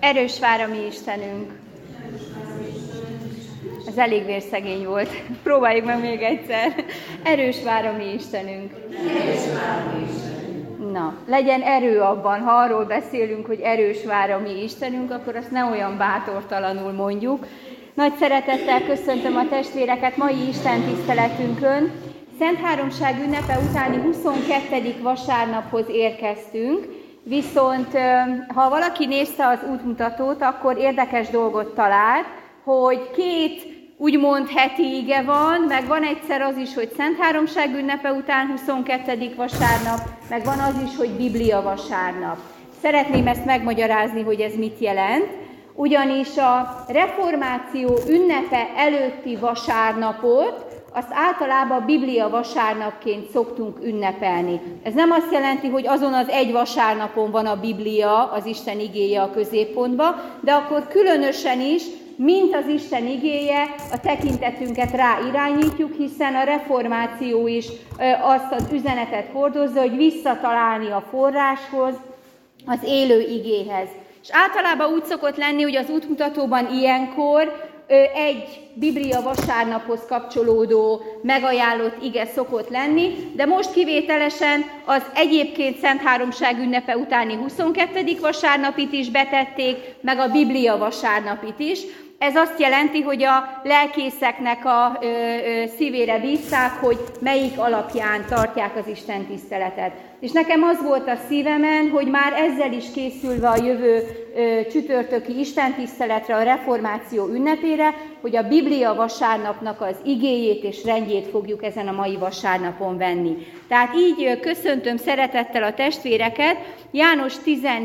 Erős vár a mi Istenünk. Ez elég vérszegény volt. Próbáljuk meg még egyszer. Erős vár a mi Istenünk. Na, legyen erő abban, ha arról beszélünk, hogy erős vár a mi Istenünk, akkor azt ne olyan bátortalanul mondjuk. Nagy szeretettel köszöntöm a testvéreket mai Isten tiszteletünkön. Szent Háromság ünnepe utáni 22. vasárnaphoz érkeztünk, viszont ha valaki nézte az útmutatót, akkor érdekes dolgot talált, hogy két úgymond heti ige van, meg van egyszer az is, hogy Szent Háromság ünnepe után 22. vasárnap, meg van az is, hogy Biblia vasárnap. Szeretném ezt megmagyarázni, hogy ez mit jelent, ugyanis a reformáció ünnepe előtti vasárnapot azt általában Biblia vasárnapként szoktunk ünnepelni. Ez nem azt jelenti, hogy azon az egy vasárnapon van a Biblia, az Isten igéje a középpontban, de akkor különösen is, mint az Isten igéje, a tekintetünket rá irányítjuk, hiszen a reformáció is azt az üzenetet hordozza, hogy visszatalálni a forráshoz, az élő igéhez. És általában úgy szokott lenni, hogy az útmutatóban ilyenkor egy Biblia vasárnaphoz kapcsolódó megajánlott ige szokott lenni, de most kivételesen az egyébként Szent Háromság ünnepe utáni 22. vasárnapit is betették, meg a Biblia vasárnapit is. Ez azt jelenti, hogy a lelkészeknek a szívére bízták, hogy melyik alapján tartják az Isten tiszteletet. És nekem az volt a szívemen, hogy már ezzel is készülve a jövő csütörtöki istentiszteletre, a reformáció ünnepére, hogy a Biblia vasárnapnak az igéjét és rendjét fogjuk ezen a mai vasárnapon venni. Tehát így köszöntöm szeretettel a testvéreket János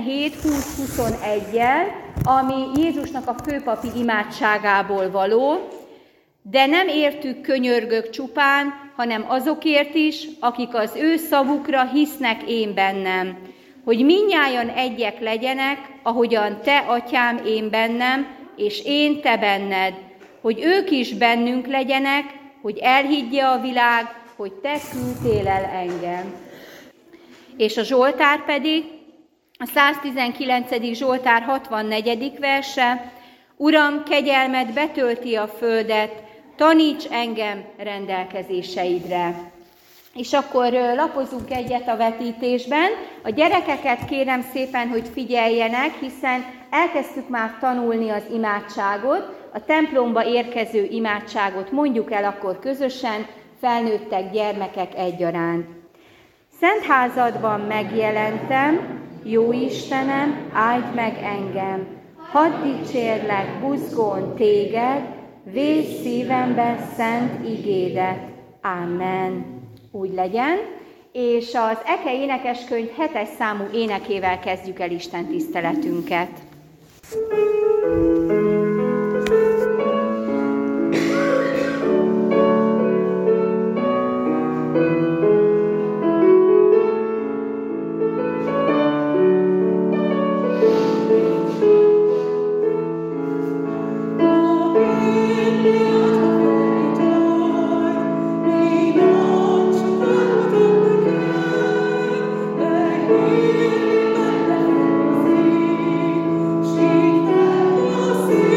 17:20-21-jel, ami Jézusnak a főpapi imádságából való, de nem értük könyörgök csupán, hanem azokért is, akik az ő szavukra hisznek én bennem, hogy mindnyájan egyek legyenek, ahogyan te, atyám, én bennem, és én te benned, hogy ők is bennünk legyenek, hogy elhiggye a világ, hogy te küldtél el engem. És a Zsoltár pedig, a 119. Zsoltár 64. verse, Uram, kegyelmed betölti a földet, taníts engem rendelkezéseidre. És akkor lapozunk egyet a vetítésben. A gyerekeket kérem szépen, hogy figyeljenek, hiszen elkezdtük már tanulni az imádságot, a templomba érkező imádságot mondjuk el akkor közösen, felnőttek, gyermekek egyaránt. Szent házadban megjelentem, jó Istenem, áldj meg engem, hadd dicsérlek buzgón téged, védj szívembe szent igédet. Amen. Úgy legyen. És az Eke énekeskönyv 7. számú énekével kezdjük el Isten tiszteletünket. See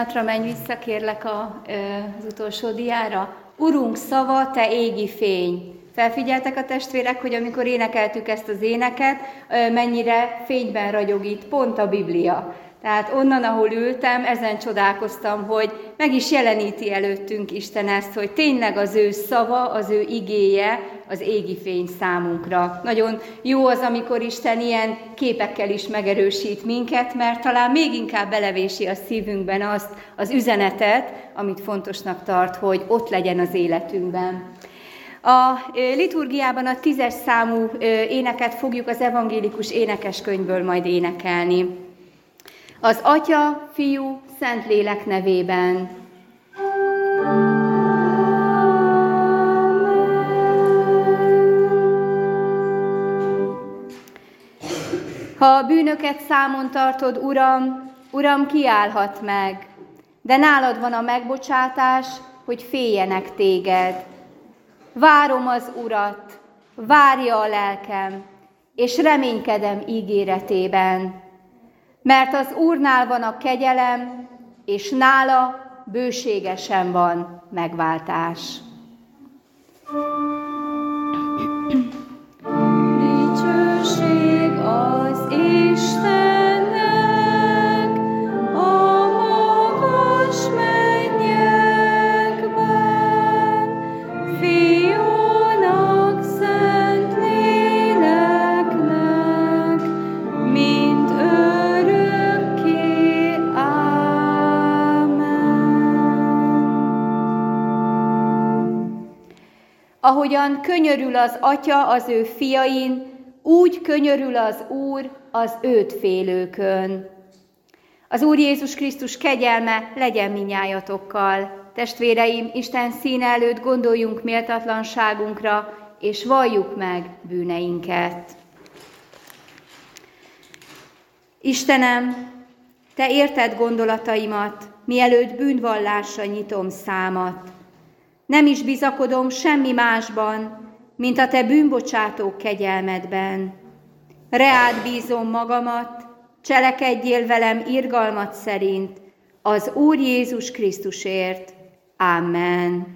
pillanatra menj vissza, kérlek az utolsó diára. Urunk szava, te égi fény. Felfigyeltek a testvérek, hogy amikor énekeltük ezt az éneket, mennyire fényben ragyog itt pont a Biblia. Tehát onnan, ahol ültem, ezen csodálkoztam, hogy meg is jeleníti előttünk Isten ezt, hogy tényleg az ő szava, az ő igéje, az égi fény számunkra. Nagyon jó az, amikor Isten ilyen képekkel is megerősít minket, mert talán még inkább belevési a szívünkben azt az üzenetet, amit fontosnak tart, hogy ott legyen az életünkben. A liturgiában a 10-es számú éneket fogjuk az evangélikus énekeskönyvből majd énekelni. Az Atya, Fiú, Szentlélek nevében. Ha a bűnöket számon tartod, Uram, Uram, ki állhat meg? De nálad van a megbocsátás, hogy féljenek téged. Várom az Urat, várja a lelkem, és reménykedem ígéretében. Mert az Úrnál van a kegyelem, és nála bőségesen van megváltás. Dicsőség az Istennek a magas mennyekben, Fiúnak, Szentléleknek, mint örökké. Ámen. Ahogyan könyörül az Atya az ő fiain, úgy könyörül az Úr az őt félőkön. Az Úr Jézus Krisztus kegyelme legyen minnyájatokkal. Testvéreim, Isten színe előtt gondoljunk méltatlanságunkra, és valljuk meg bűneinket. Istenem, Te érted gondolataimat, mielőtt bűnvallásra nyitom számat. Nem is bizakodom semmi másban, mint a Te bűnbocsátó kegyelmedben. Reád bízom magamat, cselekedjél velem irgalmat szerint, az Úr Jézus Krisztusért. Amen.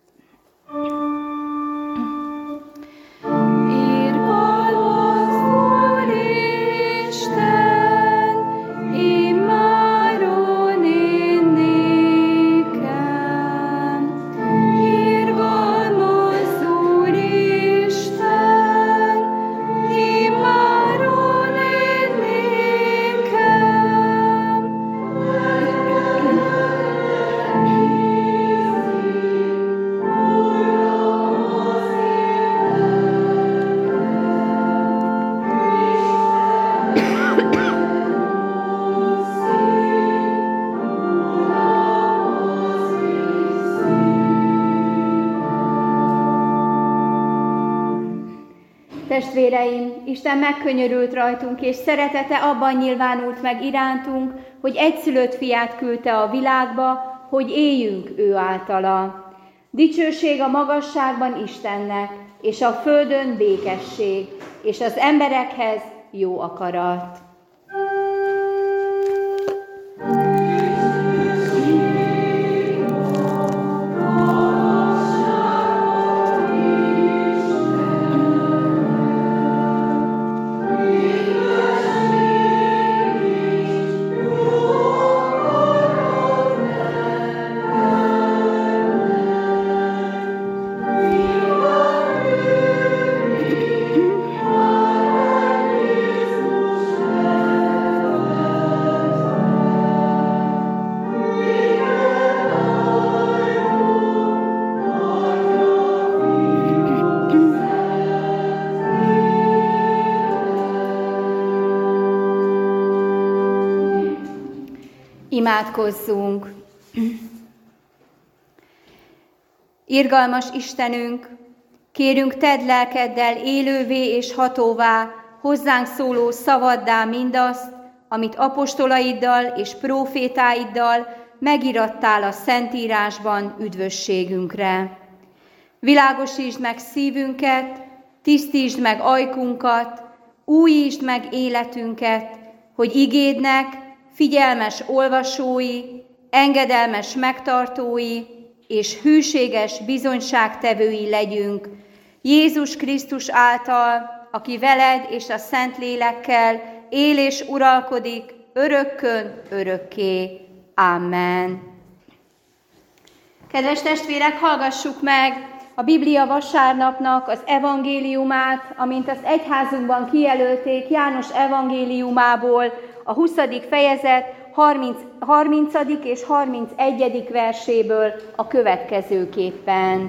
Testvéreim, Isten megkönyörült rajtunk, és szeretete abban nyilvánult meg irántunk, hogy egyszülött fiát küldte a világba, hogy éljünk ő általa. Dicsőség a magasságban Istennek, és a földön békesség, és az emberekhez jó akarat. Imádkozzunk! Irgalmas Istenünk, kérünk tedd lelkeddel élővé és hatóvá, hozzánk szóló szavaddá mindazt, amit apostolaiddal és prófétáiddal megirattál a Szentírásban üdvösségünkre. Világosítsd meg szívünket, tisztítsd meg ajkunkat, újítsd meg életünket, hogy igédnek figyelmes olvasói, engedelmes megtartói és hűséges bizonyságtevői legyünk Jézus Krisztus által, aki veled és a Szentlélekkel él és uralkodik örökkön örökké. Amen. Kedves testvérek, hallgassuk meg a Biblia vasárnapnak az evangéliumát, amint azt egyházunkban kijelölték János evangéliumából, a 20. fejezet 30. és 31. verséből a következőképpen.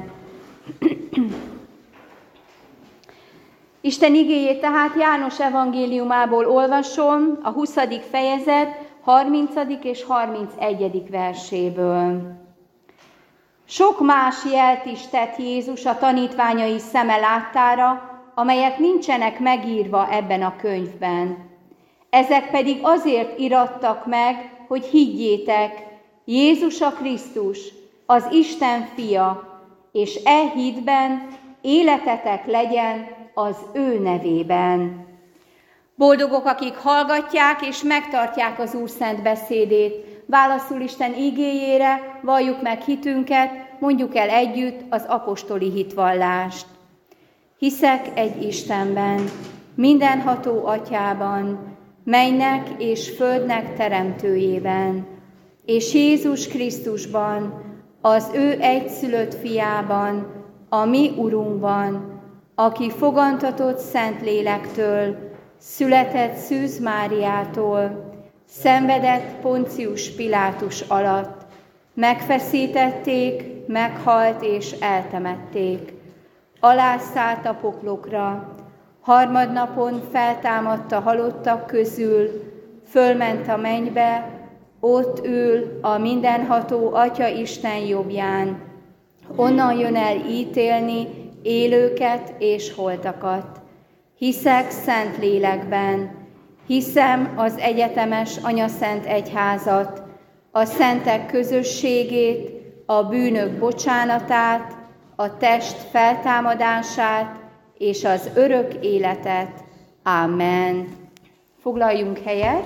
Isten igéjét tehát János evangéliumából olvasom, a 20. fejezet 30. és 31. verséből. Sok más jelt is tett Jézus a tanítványai szeme láttára, amelyek nincsenek megírva ebben a könyvben. Ezek pedig azért irattak meg, hogy higgyétek, Jézus a Krisztus, az Isten fia, és e hitben életetek legyen az ő nevében. Boldogok, akik hallgatják és megtartják az Úr szent beszédét. Válaszul Isten igéjére, valljuk meg hitünket, mondjuk el együtt az apostoli hitvallást. Hiszek egy Istenben, mindenható Atyában, mennynek és földnek teremtőjében, és Jézus Krisztusban, az ő egyszülött fiában, a mi Urunkban, aki fogantatott Szentlélektől, született Szűz Máriától, szenvedett Poncius Pilátus alatt, megfeszítették, meghalt és eltemették. Alászállt a poklokra, harmadnapon feltámadt a halottak közül, fölment a mennybe, ott ül a mindenható Atya Isten jobbján. Onnan jön el ítélni élőket és holtakat. Hiszek szent lélekben, hiszem az egyetemes anyaszent egyházat, a szentek közösségét, a bűnök bocsánatát, a test feltámadását és az örök életet. Amen. Foglaljunk helyet.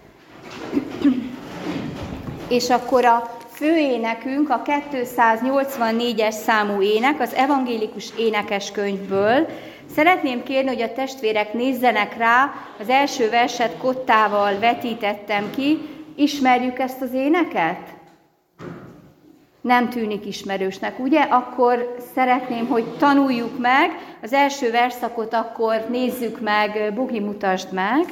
És akkor a főénekünk, a 284-es számú ének, az evangélikus énekeskönyvből. Szeretném kérni, hogy a testvérek nézzenek rá, az első verset kottával vetítettem ki. Ismerjük ezt az éneket? Nem tűnik ismerősnek, ugye? Akkor szeretném, hogy tanuljuk meg. Az első versszakot akkor nézzük meg, Bugi, mutasd meg.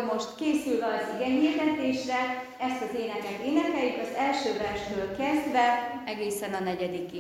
most készülve az igehirdetésre, ezt az éneket énekeljük az első verstől kezdve egészen a 4-ig.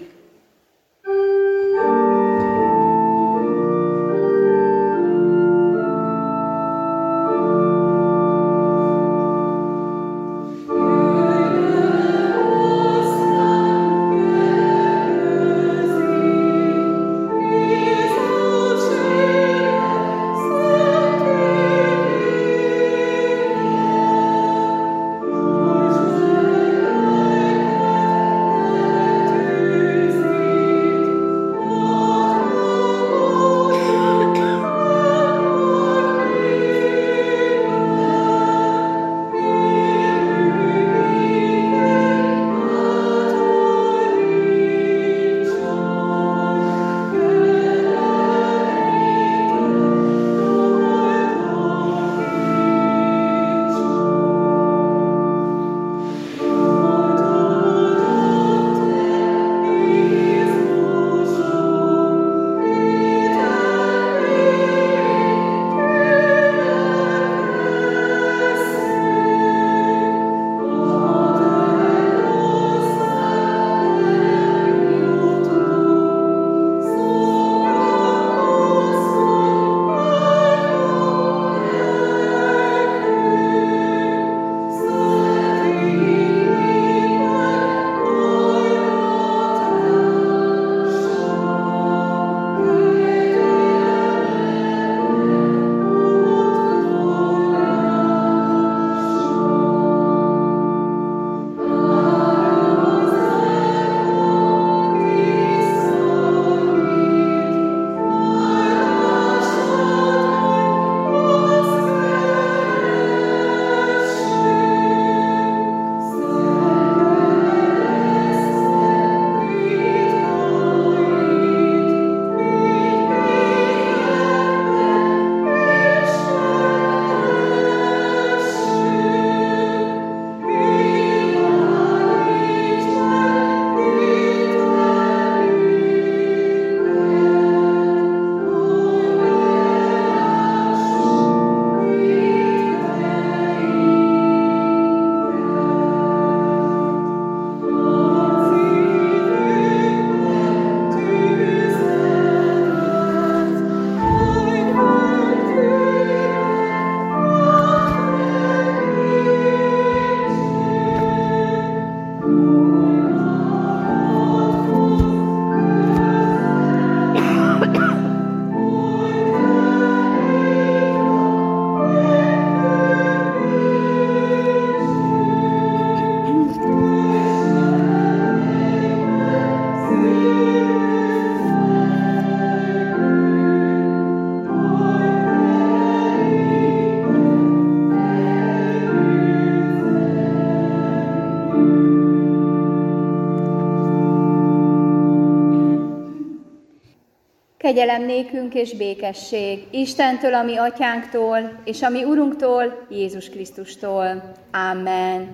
Kegyelem nékünk és békesség Istentől, a mi atyánktól, és a mi Urunktól, Jézus Krisztustól. Amen.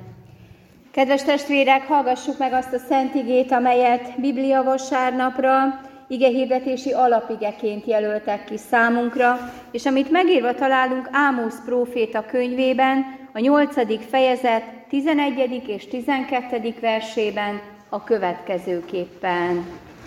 Kedves testvérek, hallgassuk meg azt a szent igét, amelyet Biblia vasárnapra igehirdetési alapigeként jelöltek ki számunkra, és amit megírva találunk Ámosz próféta könyvében, a 8. fejezet 11. és 12. versében a következőképpen.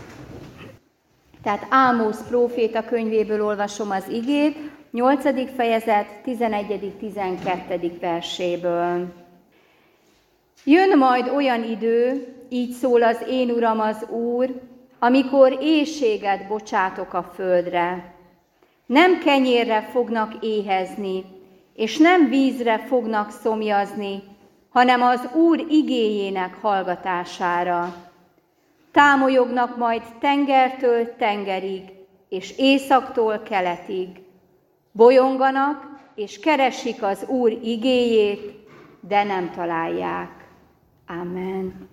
Tehát Ámosz próféta könyvéből olvasom az igét, 8. fejezet 11.-12. verséből. Jön majd olyan idő, így szól az én Uram az Úr, amikor éhséget bocsátok a földre. Nem kenyérre fognak éhezni, és nem vízre fognak szomjazni, hanem az Úr igéjének hallgatására. Támolyognak majd tengertől tengerig, és északtól keletig. Bolyonganak, és keresik az Úr igéjét, de nem találják. Amen.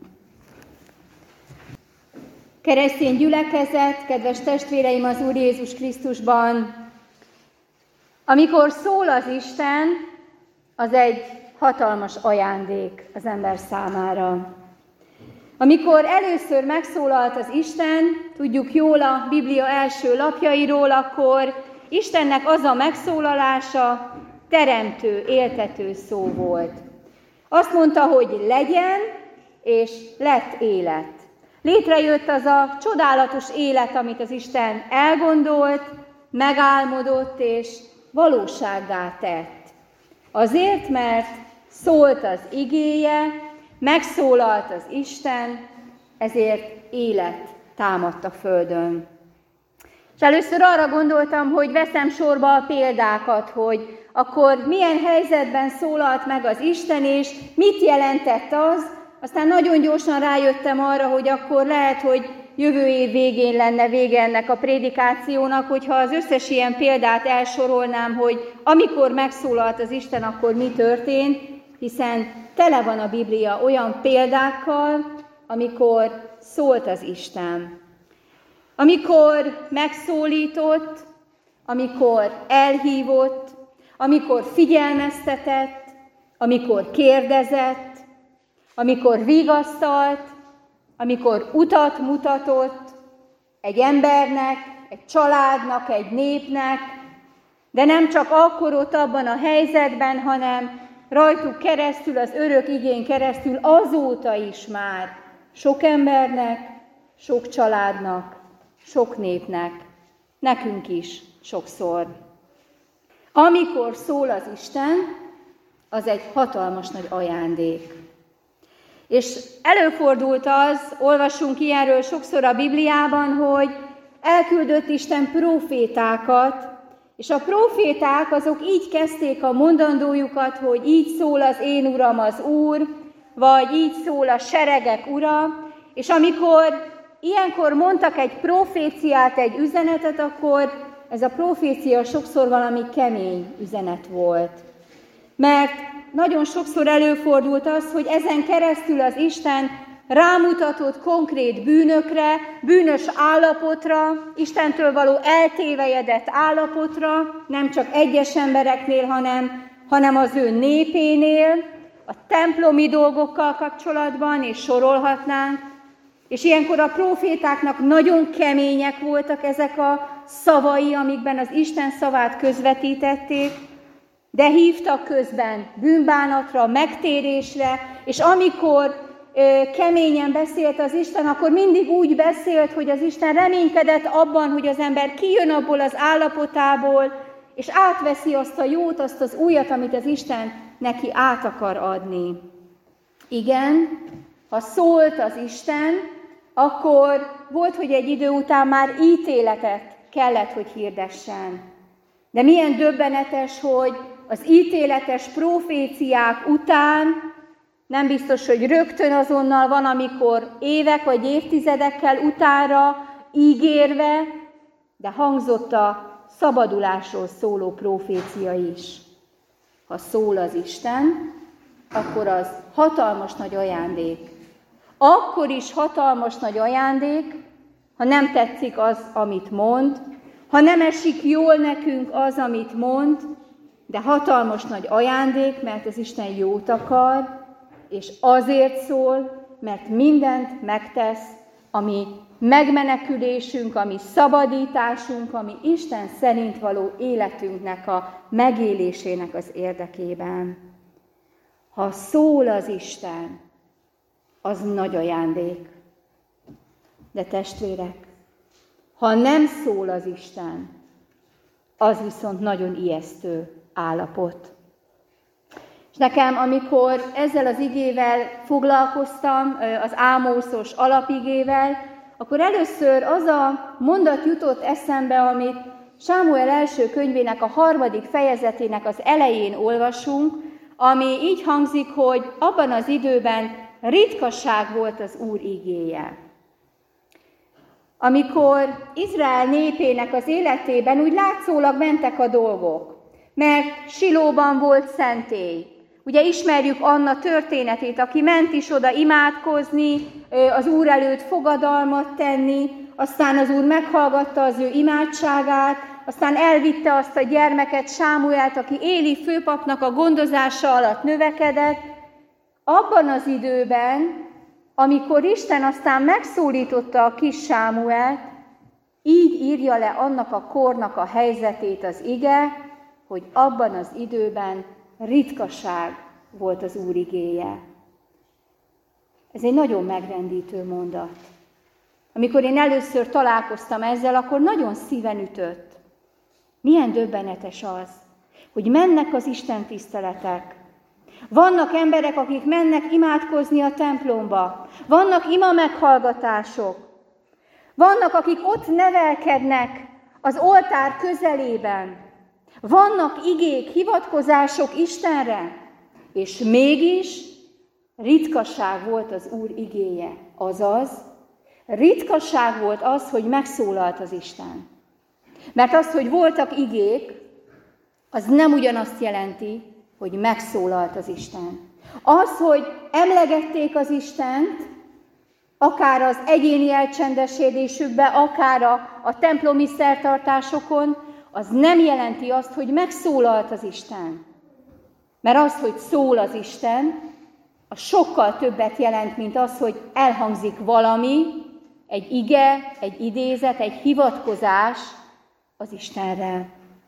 Keresztény gyülekezet, kedves testvéreim az Úr Jézus Krisztusban, amikor szól az Isten, az egy hatalmas ajándék az ember számára. Amikor először megszólalt az Isten, tudjuk jól a Biblia első lapjairól, akkor Istennek az a megszólalása: teremtő, éltető szó volt. Azt mondta, hogy legyen, és lett élet. Létrejött az a csodálatos élet, amit az Isten elgondolt, megálmodott, és valósággá tett. Azért, mert szólt az igéje, megszólalt az Isten, ezért élet támadt a földön. És először arra gondoltam, hogy veszem sorba a példákat, hogy akkor milyen helyzetben szólalt meg az Isten, és mit jelentett az. Aztán nagyon gyorsan rájöttem arra, hogy akkor lehet, hogy jövő év végén lenne vége ennek a prédikációnak, hogyha az összes ilyen példát elsorolnám, hogy amikor megszólalt az Isten, akkor mi történt, hiszen tele van a Biblia olyan példákkal, amikor szólt az Isten. Amikor megszólított, amikor elhívott, amikor figyelmeztetett, amikor kérdezett, amikor vigasztalt, amikor utat mutatott egy embernek, egy családnak, egy népnek, de nem csak akkor ott abban a helyzetben, hanem rajtuk keresztül, az örök igén keresztül azóta is már sok embernek, sok családnak, sok népnek, nekünk is sokszor. Amikor szól az Isten, az egy hatalmas nagy ajándék. És előfordult az, olvasunk ilyenről sokszor a Bibliában, hogy elküldött Isten prófétákat, és a próféták azok így kezdték a mondandójukat, hogy így szól az én Uram az Úr, vagy így szól a seregek Ura, és amikor ilyenkor mondtak egy proféciát, egy üzenetet, akkor ez a profécia sokszor valami kemény üzenet volt. Mert nagyon sokszor előfordult az, hogy ezen keresztül az Isten rámutatott konkrét bűnökre, bűnös állapotra, Istentől való eltévejedett állapotra, nem csak egyes embereknél, hanem az ő népénél, a templomi dolgokkal kapcsolatban, és sorolhatnánk. És ilyenkor a prófétáknak nagyon kemények voltak ezek a szavai, amikben az Isten szavát közvetítették, de hívtak közben bűnbánatra, megtérésre, és amikor keményen beszélt az Isten, akkor mindig úgy beszélt, hogy az Isten reménykedett abban, hogy az ember kijön abból az állapotából, és átveszi azt a jót, azt az újat, amit az Isten neki át akar adni. Igen, ha szólt az Isten, akkor volt, hogy egy idő után már ítéletet kellett, hogy hirdessen. De milyen döbbenetes, hogy az ítéletes proféciák után nem biztos, hogy rögtön azonnal van, amikor évek vagy évtizedekkel utára ígérve, de hangzott a szabadulásról szóló profécia is. Ha szól az Isten, akkor az hatalmas nagy ajándék. Akkor is hatalmas nagy ajándék, ha nem tetszik az, amit mond, ha nem esik jól nekünk az, amit mond, de hatalmas nagy ajándék, mert az Isten jót akar, és azért szól, mert mindent megtesz, ami megmenekülésünk, ami szabadításunk, ami Isten szerint való életünknek a megélésének az érdekében. Ha szól az Isten, az nagy ajándék. De testvérek, ha nem szól az Isten, az viszont nagyon ijesztő állapot. És nekem, amikor ezzel az igével foglalkoztam, az Ámoszos alapigével, akkor először az a mondat jutott eszembe, amit Sámuel első könyvének a 3. fejezetének az elején olvasunk, ami így hangzik, hogy abban az időben ritkaság volt az Úr igéje. Amikor Izrael népének az életében úgy látszólag mentek a dolgok, mert Silóban volt szentély. Ugye ismerjük Anna történetét, aki ment is oda imádkozni, az Úr előtt fogadalmat tenni, aztán az Úr meghallgatta az ő imádságát, aztán elvitte azt a gyermeket, Sámuelt, aki Éli főpapnak a gondozása alatt növekedett. Abban az időben, amikor Isten aztán megszólította a kis Sámuelt, így írja le annak a kornak a helyzetét az ige, hogy abban az időben ritkaság volt az Úr igéje. Ez egy nagyon megrendítő mondat. Amikor én először találkoztam ezzel, akkor nagyon szíven ütött. Milyen döbbenetes az, hogy mennek az istentiszteletek. Vannak emberek, akik mennek imádkozni a templomba. Vannak ima meghallgatások. Vannak, akik ott nevelkednek az oltár közelében. Vannak igék, hivatkozások Istenre. És mégis ritkaság volt az Úr igéje. Azaz, ritkaság volt az, hogy megszólalt az Isten. Mert az, hogy voltak igék, az nem ugyanazt jelenti, hogy megszólalt az Isten. Az, hogy emlegették az Istent, akár az egyéni elcsendesedésükbe, akár a templomi szertartásokon, az nem jelenti azt, hogy megszólalt az Isten. Mert az, hogy szól az Isten, az sokkal többet jelent, mint az, hogy elhangzik valami, egy ige, egy idézet, egy hivatkozás az Istenre.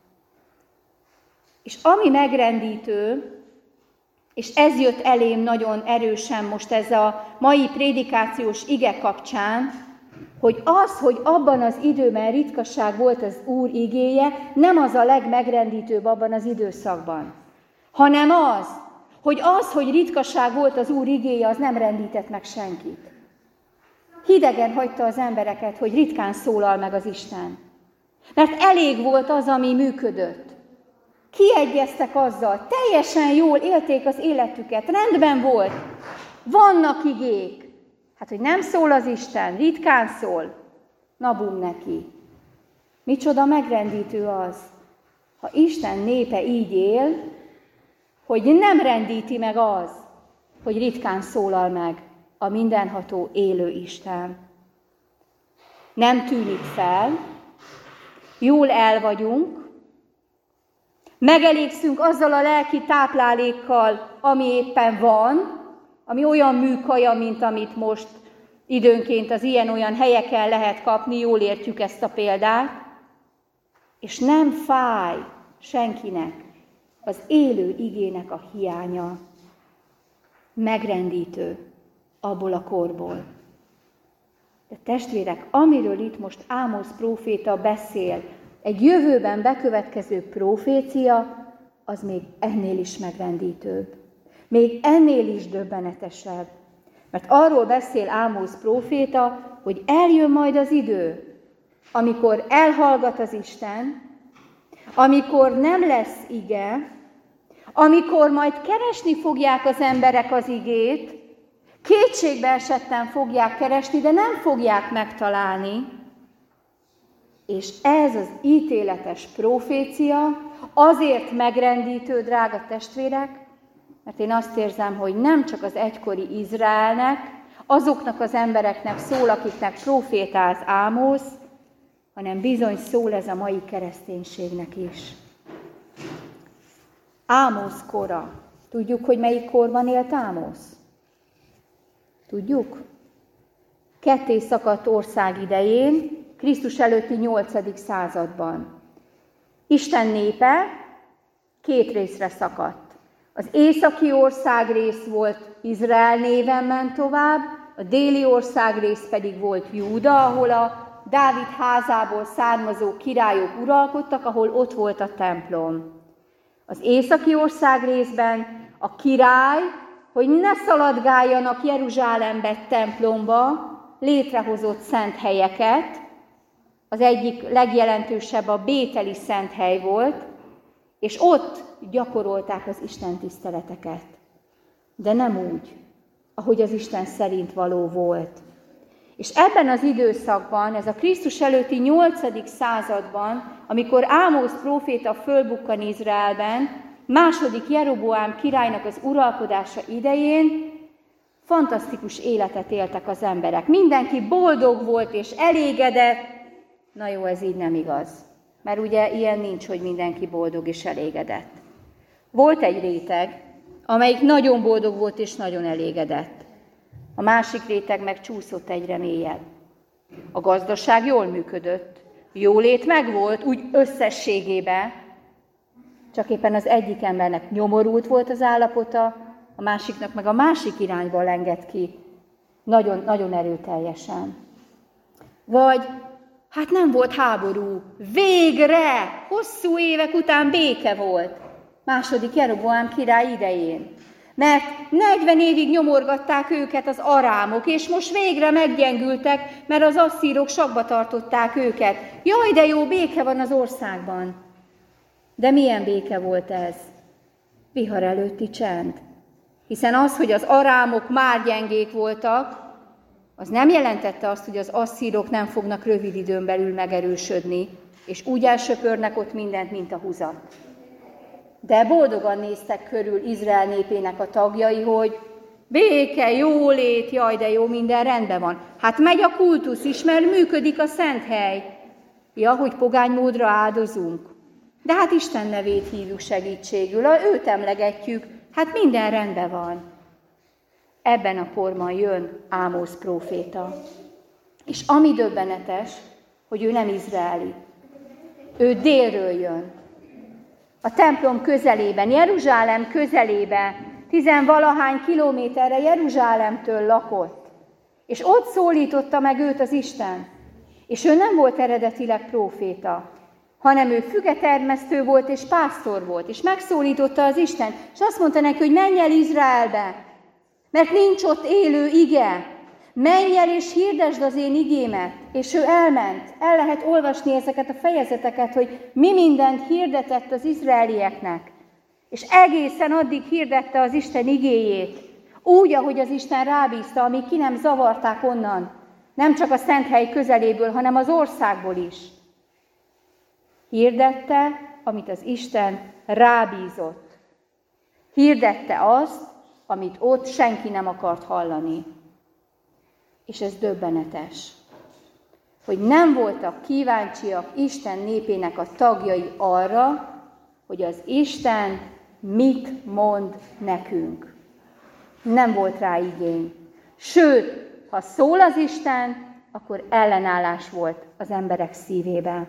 És ami megrendítő, és ez jött elém nagyon erősen most ez a mai prédikációs ige kapcsán, hogy az, hogy abban az időben ritkaság volt az Úr igéje, nem az a legmegrendítőbb abban az időszakban, hanem az, hogy ritkaság volt az Úr igéje, az nem rendített meg senkit. Hidegen hagyta az embereket, hogy ritkán szólal meg az Isten. Mert elég volt az, ami működött. Kiegyeztek azzal, teljesen jól élték az életüket, rendben volt. Vannak igék. Hát, hogy nem szól az Isten, ritkán szól, na bum neki. Micsoda megrendítő az, ha Isten népe így él, hogy nem rendíti meg az, hogy ritkán szólal meg a mindenható élő Isten. Nem tűnik fel, jól el vagyunk, megelégszünk azzal a lelki táplálékkal, ami éppen van, ami olyan műkaja, mint amit most időnként az ilyen-olyan helyeken lehet kapni, jól értjük ezt a példát, és nem fáj senkinek az élő igének a hiánya. Megrendítő abból a korból. De testvérek, amiről itt most Ámosz próféta beszél, egy jövőben bekövetkező profécia, az még ennél is megrendítőbb. Még ennél is döbbenetesebb. Mert arról beszél Ámosz próféta, hogy eljön majd az idő, amikor elhallgat az Isten, amikor nem lesz ige, amikor majd keresni fogják az emberek az igét, kétségbe esetten fogják keresni, de nem fogják megtalálni. És ez az ítéletes profécia azért megrendítő, drága testvérek, mert én azt érzem, hogy nem csak az egykori Izraelnek, azoknak az embereknek szól, akiknek profétáz Ámosz, hanem bizony szól ez a mai kereszténységnek is. Ámosz kora. Tudjuk, hogy melyik korban élt Ámosz? Tudjuk? Ketté szakadt ország idején, Krisztus előtti 8. században. Isten népe 2 részre szakadt. Az északi országrész volt Izrael néven ment tovább, a déli országrész pedig volt Júda, ahol a Dávid házából származó királyok uralkodtak, ahol ott volt a templom. Az északi országrészben a király, hogy ne szaladgáljanak Jeruzsálembe templomba, létrehozott szent helyeket. Az egyik legjelentősebb a bételi szent hely volt, és ott gyakorolták az istentiszteleteket. De nem úgy, ahogy az Isten szerint való volt. És ebben az időszakban, ez a Krisztus előtti 8. században, amikor Ámosz próféta fölbukkan Izraelben, második Jeroboám királynak az uralkodása idején, fantasztikus életet éltek az emberek. Mindenki boldog volt és elégedett. Na jó, ez így nem igaz. Mert ugye ilyen nincs, hogy mindenki boldog és elégedett. Volt egy réteg, amelyik nagyon boldog volt és nagyon elégedett. A másik réteg meg csúszott egyre mélyebb. A gazdaság jól működött, jólét megvolt, úgy összességében, csak éppen az egyik embernek nyomorult volt az állapota, a másiknak meg a másik irányba lengett ki, nagyon, nagyon erőteljesen. Vagy, hát nem volt háború, végre, hosszú évek után béke volt. Második Jeroboám király idején. Mert 40 évig nyomorgatták őket az arámok, és most végre meggyengültek, mert az asszírok sakba tartották őket. Jaj, de jó, béke van az országban. De milyen béke volt ez? Vihar előtti csend. Hiszen az, hogy az arámok már gyengék voltak, az nem jelentette azt, hogy az asszírok nem fognak rövid időn belül megerősödni, és úgy elsöpörnek ott mindent, mint a húzat. De boldogan néztek körül Izrael népének a tagjai, hogy béke, jólét, jaj, de jó, minden rendben van. Hát megy a kultusz is, mert működik a szent hely. Ja, hogy pogány módra áldozunk. De hát Isten nevét hívjuk segítségül, őt emlegetjük, hát minden rendben van. Ebben a korban jön Ámosz próféta. És ami döbbenetes, hogy ő nem izraeli. Ő délről jön. A templom közelében, Jeruzsálem közelébe, 10-valahány kilométerre Jeruzsálemtől lakott. És ott szólította meg őt az Isten. És ő nem volt eredetileg próféta, hanem ő fügetermesztő volt és pásztor volt. És megszólította az Isten, és azt mondta neki, hogy menj el Izraelbe, mert nincs ott élő ige. Menj el és hirdesd az én igémet. És ő elment. El lehet olvasni ezeket a fejezeteket, hogy mi mindent hirdetett az izraelieknek. És egészen addig hirdette az Isten igéjét. Úgy, ahogy az Isten rábízta, amíg ki nem zavarták onnan. Nem csak a szent hely közeléből, hanem az országból is. Hirdette, amit az Isten rábízott. Hirdette azt, amit ott senki nem akart hallani. És ez döbbenetes, hogy nem voltak kíváncsiak Isten népének a tagjai arra, hogy az Isten mit mond nekünk. Nem volt rá igény. Sőt, ha szól az Isten, akkor ellenállás volt az emberek szívében.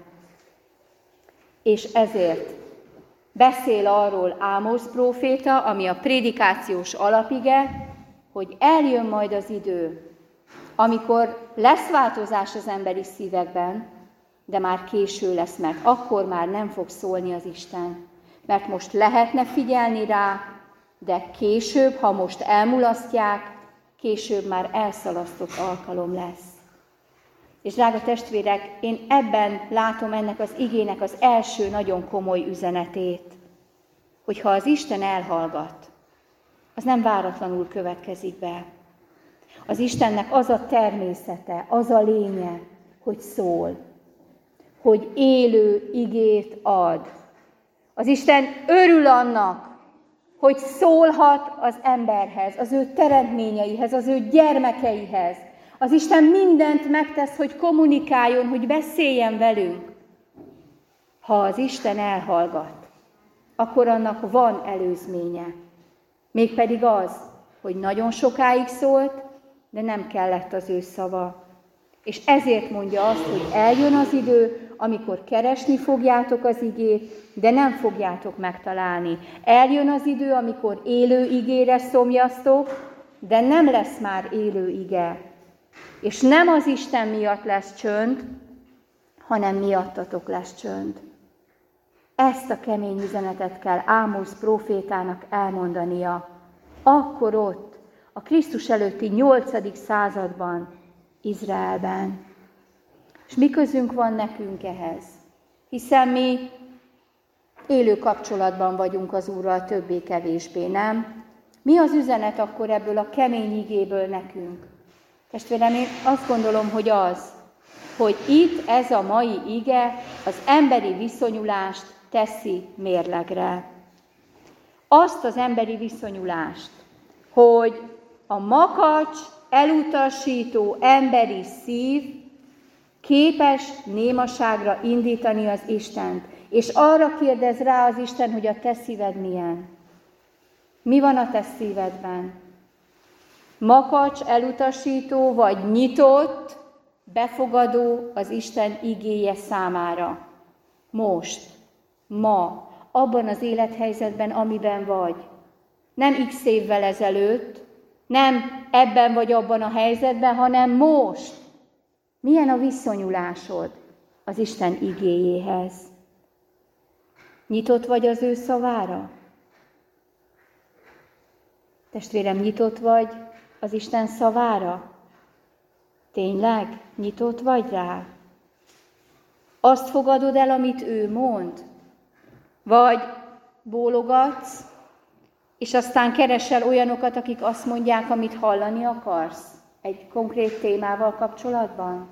És ezért beszél arról Ámosz próféta, ami a prédikációs alapige, hogy eljön majd az idő, amikor lesz változás az emberi szívekben, de már késő lesz, mert akkor már nem fog szólni az Isten. Mert most lehetne figyelni rá, de később, ha most elmulasztják, később már elszalasztott alkalom lesz. És drága testvérek, én ebben látom ennek az igének az első nagyon komoly üzenetét, hogy ha az Isten elhallgat, az nem váratlanul következik be. Az Istennek az a természete, az a lénye, hogy szól, hogy élő igét ad. Az Isten örül annak, hogy szólhat az emberhez, az ő teremtményeihez, az ő gyermekeihez. Az Isten mindent megtesz, hogy kommunikáljon, hogy beszéljen velünk. Ha az Isten elhallgat, akkor annak van előzménye. Mégpedig az, hogy nagyon sokáig szólt, de nem kellett az ő szava. És ezért mondja azt, hogy eljön az idő, amikor keresni fogjátok az igét, de nem fogjátok megtalálni. Eljön az idő, amikor élő igére szomjaztok, de nem lesz már élő ige. És nem az Isten miatt lesz csönd, hanem miattatok lesz csönd. Ezt a kemény üzenetet kell Ámosz prófétának elmondania. Akkor ott, a Krisztus előtti 8. században, Izraelben. És mi közünk van nekünk ehhez? Hiszen mi élő kapcsolatban vagyunk az Úrral, többé-kevésbé, nem? Mi az üzenet akkor ebből a kemény igéből nekünk? Testvérem, én azt gondolom, hogy az, hogy itt ez a mai ige az emberi viszonyulást teszi mérlegre. Azt az emberi viszonyulást, hogy a makacs, elutasító emberi szív képes némaságra indítani az Istent. És arra kérdez rá az Isten, hogy a te szíved milyen. Mi van a te szívedben? Makacs, elutasító vagy nyitott, befogadó az Isten igéje számára. Most, ma, abban az élethelyzetben, amiben vagy. Nem x évvel ezelőtt, nem ebben vagy abban a helyzetben, hanem most. Milyen a viszonyulásod az Isten igéjéhez? Nyitott vagy az ő szavára? Testvérem, nyitott vagy az Isten szavára? Tényleg nyitott vagy rá? Azt fogadod el, amit ő mond? Vagy bólogatsz, és aztán keresel olyanokat, akik azt mondják, amit hallani akarsz egy konkrét témával kapcsolatban?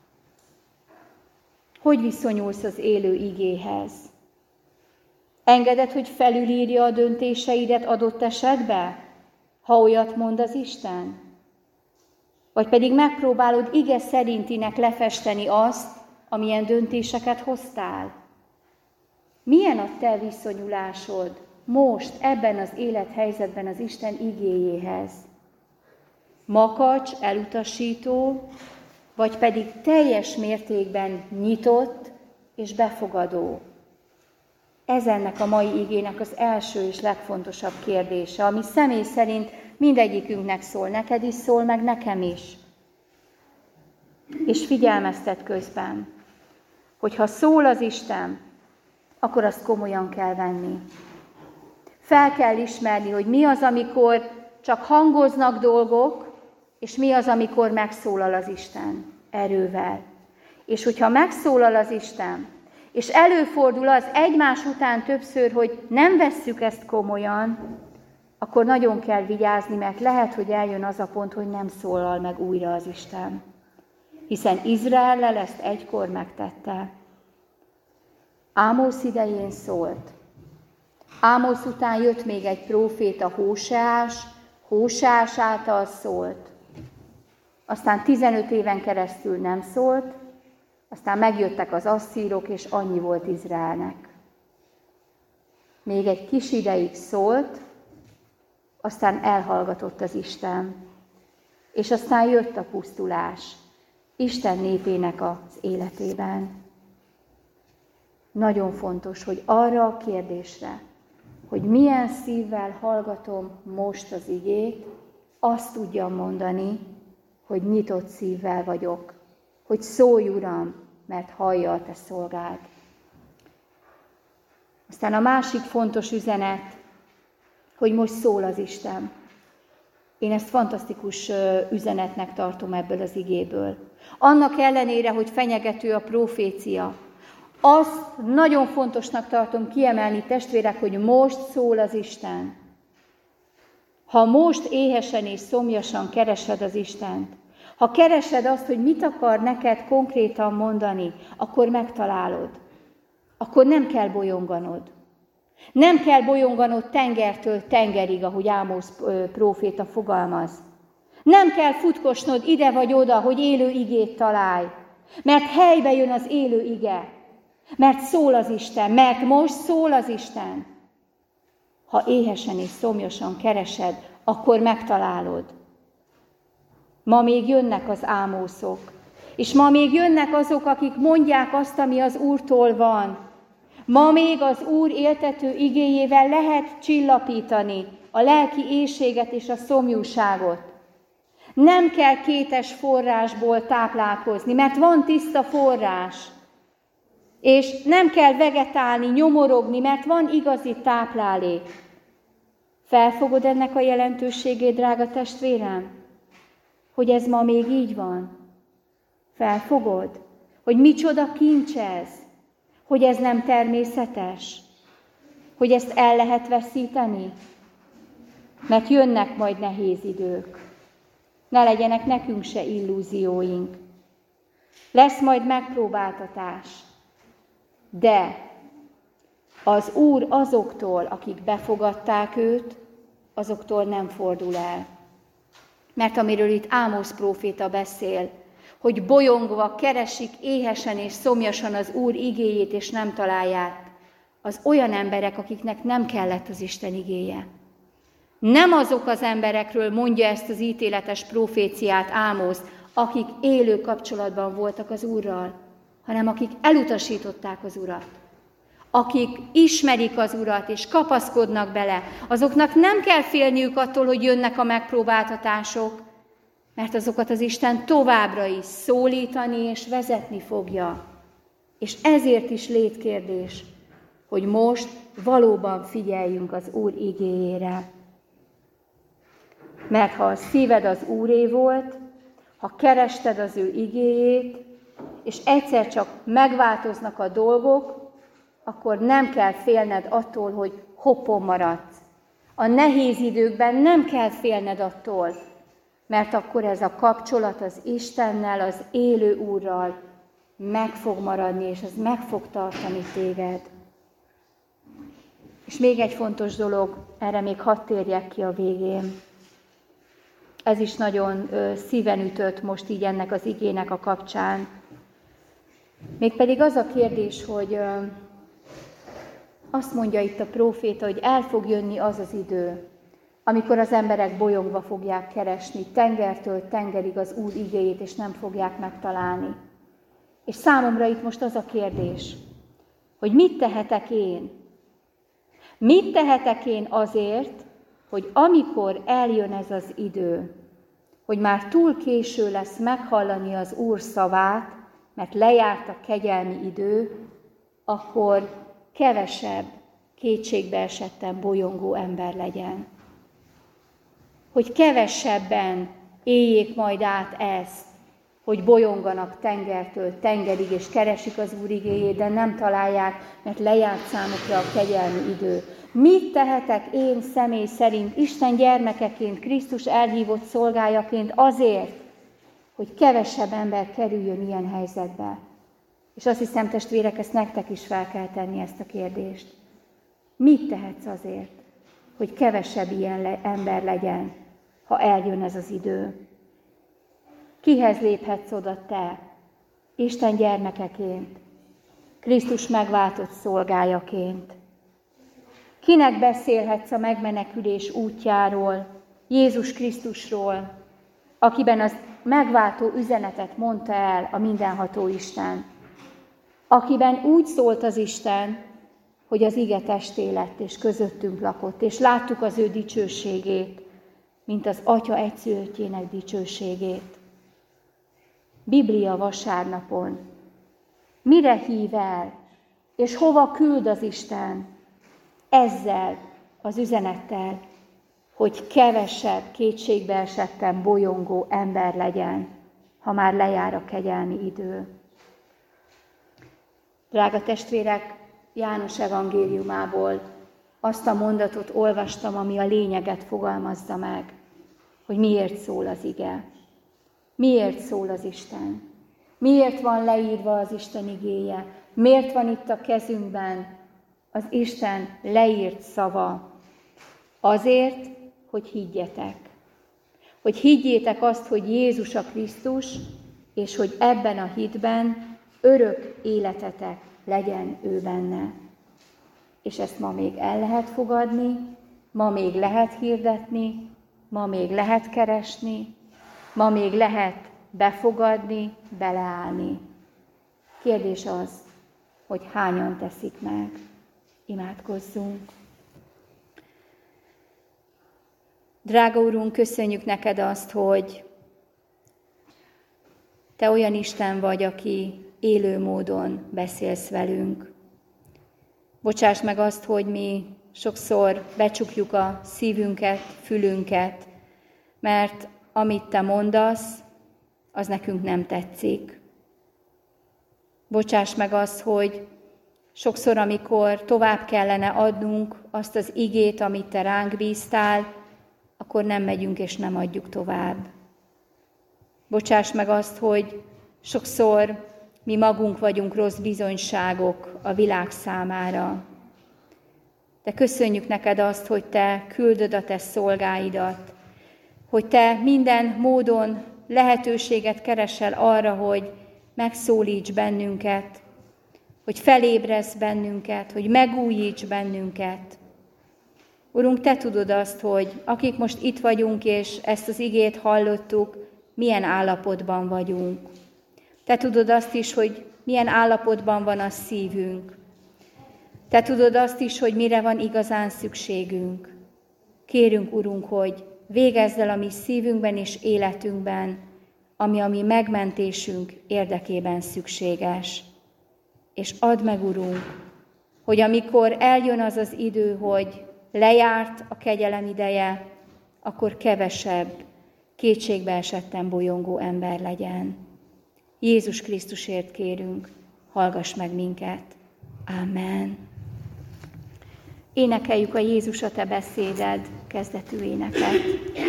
Hogy viszonyulsz az élő igéhez? Engeded, hogy felülírja a döntéseidet adott esetben, ha olyat mond az Isten? Vagy pedig megpróbálod ige szerintinek lefesteni azt, amilyen döntéseket hoztál? Milyen a te viszonyulásod most ebben az élethelyzetben az Isten igéjéhez? Makacs, elutasító, vagy pedig teljes mértékben nyitott és befogadó? Ez ennek a mai igének az első és legfontosabb kérdése, ami személy szerint mindegyikünknek szól, neked is szól, meg nekem is. És figyelmeztet közben, hogy ha szól az Isten, akkor azt komolyan kell venni. Fel kell ismerni, hogy mi az, amikor csak hangoznak dolgok, és mi az, amikor megszólal az Isten erővel. És hogyha megszólal az Isten, és előfordul az egymás után többször, hogy nem vesszük ezt komolyan, akkor nagyon kell vigyázni, mert lehet, hogy eljön az a pont, hogy nem szólal meg újra az Isten. Hiszen Izraellel ezt egykor megtette. Ámosz idején szólt. Ámosz után jött még egy próféta, Hóseás által szólt. Aztán 15 éven keresztül nem szólt, aztán megjöttek az asszírok, és annyi volt Izraelnek. Még egy kis ideig szólt, aztán elhallgatott az Isten, és aztán jött a pusztulás Isten népének az életében. Nagyon fontos, hogy arra a kérdésre, hogy milyen szívvel hallgatom most az igét, azt tudjam mondani, hogy nyitott szívvel vagyok, hogy szólj, Uram, mert hallja a te szolgád. Aztán a másik fontos üzenet, hogy most szól az Isten. Én ezt fantasztikus üzenetnek tartom ebből az igéből. Annak ellenére, hogy fenyegető a profécia, azt nagyon fontosnak tartom kiemelni, testvérek, hogy most szól az Isten. Ha most éhesen és szomjasan keresed az Istent, ha keresed azt, hogy mit akar neked konkrétan mondani, akkor megtalálod. Akkor nem kell bolyonganod. Nem kell bolyonganod tengertől tengerig, ahogy Ámosz próféta fogalmaz. Nem kell futkosnod ide vagy oda, hogy élő igét találj. Mert helybe jön az élő ige. Mert szól az Isten, mert most szól az Isten. Ha éhesen és szomjasan keresed, akkor megtalálod. Ma még jönnek az Ámoszok, és ma még jönnek azok, akik mondják azt, ami az Úrtól van. Ma még az Úr éltető igéjével lehet csillapítani a lelki éhséget és a szomjúságot. Nem kell kétes forrásból táplálkozni, mert van tiszta forrás. És nem kell vegetálni, nyomorogni, mert van igazi táplálék. Felfogod ennek a jelentőségét, drága testvérem? Hogy ez ma még így van? Felfogod? Hogy micsoda kincs ez? Hogy ez nem természetes? Hogy ezt el lehet veszíteni? Mert jönnek majd nehéz idők. Ne legyenek nekünk se illúzióink. Lesz majd megpróbáltatás. De az Úr azoktól, akik befogadták őt, azoktól nem fordul el. Mert amiről itt Ámosz próféta beszél, hogy bolyongva keresik éhesen és szomjasan az Úr igéjét, és nem találják, az olyan emberek, akiknek nem kellett az Isten igéje. Nem azok az emberekről mondja ezt az ítéletes proféciát Ámosz, akik élő kapcsolatban voltak az Úrral, hanem akik elutasították az Urat. akik ismerik az Urat és kapaszkodnak bele, azoknak nem kell félniük attól, hogy jönnek a megpróbáltatások, mert azokat az Isten továbbra is szólítani és vezetni fogja. És ezért is létkérdés, hogy most valóban figyeljünk az Úr igéjére. Mert ha a szíved az Úré volt, ha kerested az ő igéjét, és egyszer csak megváltoznak a dolgok, akkor nem kell félned attól, hogy hoppon maradsz. A nehéz időkben nem kell félned attól, mert akkor ez a kapcsolat az Istennel, az élő Úrral meg fog maradni, és ez meg fog tartani téged. És még egy fontos dolog, erre még hadd térjek ki a végén. Ez is nagyon szíven ütött most így ennek az igének a kapcsán. Mégpedig az a kérdés, hogy azt mondja itt a próféta, hogy el fog jönni az az idő, amikor az emberek bolyongva fogják keresni tengertől tengerig az Úr igéjét, és nem fogják megtalálni. És számomra itt most az a kérdés, hogy mit tehetek én? Mit tehetek én azért, hogy amikor eljön ez az idő, hogy már túl késő lesz meghallani az Úr szavát, mert lejárt a kegyelmi idő, akkor kevesebb kétségbeesetten bolyongó ember legyen. Hogy kevesebben éljék majd át ezt, hogy bolyonganak tengertől tengerig, és keresik az Úr igéjét, de nem találják, mert lejárt számukra a kegyelmi idő. Mit tehetek én személy szerint, Isten gyermekeként, Krisztus elhívott szolgájaként azért, hogy kevesebb ember kerüljön ilyen helyzetbe? És azt hiszem, testvérek, ezt nektek is fel kell tenni, ezt a kérdést. Mit tehetsz azért, hogy kevesebb ilyen ember legyen, ha eljön ez az idő? Kihez léphetsz oda te, Isten gyermekeként, Krisztus megváltott szolgájaként? Kinek beszélhetsz a megmenekülés útjáról, Jézus Krisztusról, akiben az megváltó üzenetet mondta el a mindenható Isten, akiben úgy szólt az Isten, hogy az ige testé lett és közöttünk lakott, és láttuk az ő dicsőségét, mint az Atya egyszülöttjének dicsőségét. Biblia vasárnapon. Mire hív el, és hova küld az Isten? Ezzel az üzenettel, hogy kevesebb kétségbeesetten bolyongó ember legyen, ha már lejár a kegyelmi idő. Drága testvérek, János evangéliumából azt a mondatot olvastam, ami a lényeget fogalmazza meg, hogy miért szól az ige. Miért szól az Isten? Miért van leírva az Isten igéje? Miért van itt a kezünkben az Isten leírt szava? Azért, hogy higgyetek. Hogy higgyétek azt, hogy Jézus a Krisztus, és hogy ebben a hitben örök életetek legyen ő benne. És ezt ma még el lehet fogadni, ma még lehet hirdetni, ma még lehet keresni, ma még lehet befogadni, beleállni. Kérdés az, hogy hányan teszik meg. Imádkozzunk. Drága Urunk, köszönjük neked azt, hogy te olyan Isten vagy, aki élő módon beszélsz velünk. Bocsáss meg azt, hogy mi sokszor becsukjuk a szívünket, fülünket, mert amit te mondasz, az nekünk nem tetszik. Bocsáss meg azt, hogy sokszor, amikor tovább kellene adnunk azt az igét, amit te ránk bíztál, akkor nem megyünk és nem adjuk tovább. Bocsáss meg azt, hogy sokszor mi magunk vagyunk rossz bizonyságok a világ számára. De köszönjük neked azt, hogy te küldöd a te szolgáidat, hogy te minden módon lehetőséget keresel arra, hogy megszólíts bennünket, hogy felébresz bennünket, hogy megújíts bennünket. Urunk, te tudod azt, hogy akik most itt vagyunk, és ezt az igét hallottuk, milyen állapotban vagyunk. Te tudod azt is, hogy milyen állapotban van a szívünk. Te tudod azt is, hogy mire van igazán szükségünk. Kérünk, Urunk, hogy végezz el a mi szívünkben és életünkben, ami a mi megmentésünk érdekében szükséges. És add meg, Urunk, hogy amikor eljön az az idő, hogy lejárt a kegyelem ideje, akkor kevesebb kétségbe esetten bolyongó ember legyen. Jézus Krisztusért kérünk, hallgass meg minket. Amen. Énekeljük a Jézus a te beszéded kezdetű éneket.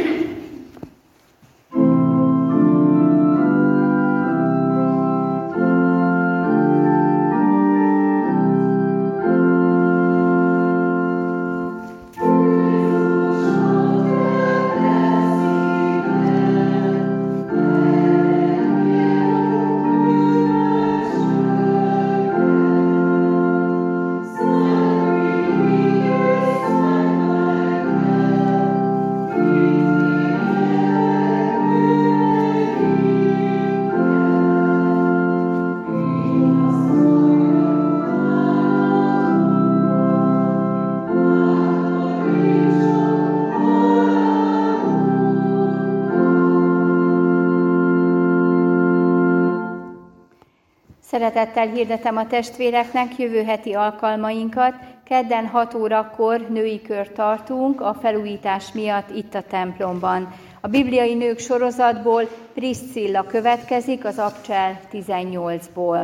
Szeretettel hirdetem a testvéreknek jövő heti alkalmainkat. Kedden 6 órakor női kört tartunk a felújítás miatt itt a templomban. A bibliai nők sorozatból Priscilla következik az Abcsel 18-ból.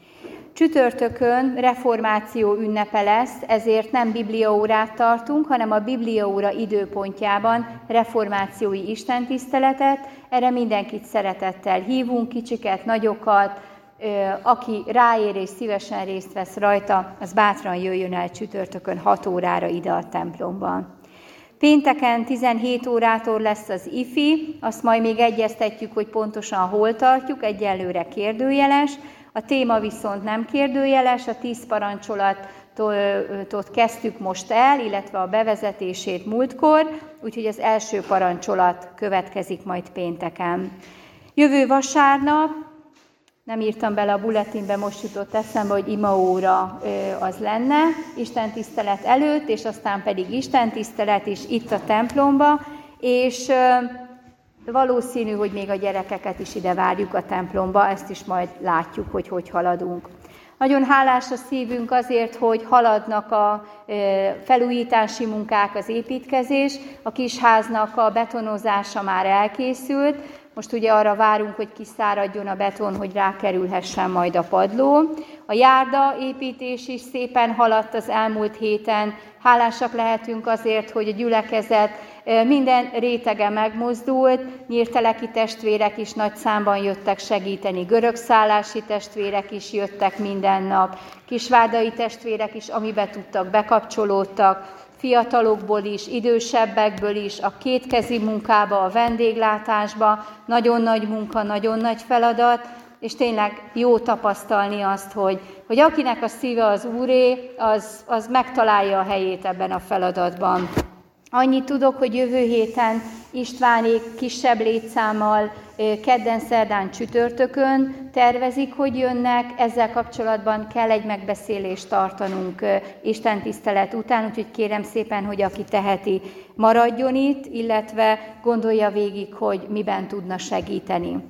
Csütörtökön reformáció ünnepe lesz, ezért nem bibliaórát tartunk, hanem a bibliaóra időpontjában reformációi istentiszteletet. Erre mindenkit szeretettel hívunk, kicsiket, nagyokat. Aki ráér és szívesen részt vesz rajta, az bátran jöjjön el csütörtökön 6 órára ide a templomban. Pénteken 17 órától lesz az ifi, azt majd még egyeztetjük, hogy pontosan hol tartjuk, egyelőre kérdőjeles. A téma viszont nem kérdőjeles, a 10 parancsolatot kezdtük most el, illetve a bevezetését múltkor, úgyhogy az első parancsolat következik majd pénteken. Jövő vasárnap, nem írtam bele a bulletinbe, most jutott eszembe, hogy imaóra az lenne, istentisztelet előtt, és aztán pedig istentisztelet is itt a templomba, és valószínű, hogy még a gyerekeket is ide várjuk a templomba, ezt is majd látjuk, hogy haladunk. Nagyon hálás a szívünk azért, hogy haladnak a felújítási munkák, az építkezés, a kisháznak a betonozása már elkészült. Most ugye arra várunk, hogy kiszáradjon a beton, hogy rákerülhessen majd a padló. A járda építés is szépen haladt az elmúlt héten. Hálásak lehetünk azért, hogy a gyülekezet minden rétege megmozdult. Nyírteleki testvérek is nagy számban jöttek segíteni, görögszállási testvérek is jöttek minden nap, kisvárdai testvérek is, amiben tudtak, bekapcsolódtak, fiatalokból is, idősebbekből is, a kétkezi munkába, a vendéglátásba, nagyon nagy munka, nagyon nagy feladat, és tényleg jó tapasztalni azt, hogy akinek a szíve az Úré, az megtalálja a helyét ebben a feladatban. Annyit tudok, hogy jövő héten Istvánék kisebb létszámmal kedden, szerdán, csütörtökön tervezik, hogy jönnek. Ezzel kapcsolatban kell egy megbeszélést tartanunk istentisztelet után, úgyhogy kérem szépen, hogy aki teheti, maradjon itt, illetve gondolja végig, hogy miben tudna segíteni.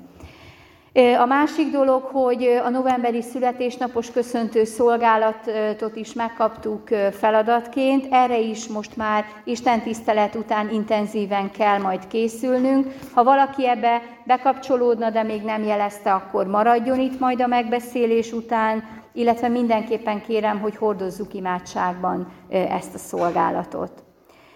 A másik dolog, hogy a novemberi születésnapos köszöntő szolgálatot is megkaptuk feladatként, erre is most már istentisztelet után intenzíven kell majd készülnünk. Ha valaki ebbe bekapcsolódna, de még nem jelezte, akkor maradjon itt majd a megbeszélés után, illetve mindenképpen kérem, hogy hordozzuk imádságban ezt a szolgálatot.